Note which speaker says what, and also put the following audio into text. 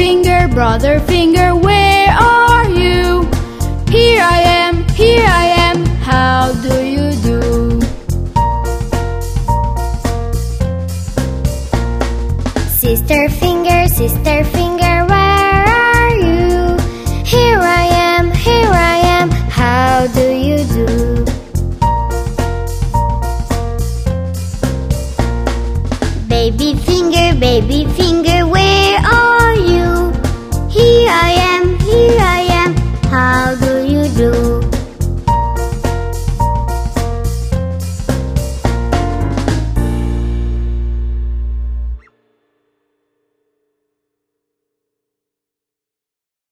Speaker 1: brother finger, where are you? Here I am, how do you do?
Speaker 2: Sister finger, where are you? Here I am, how do you do? Baby finger,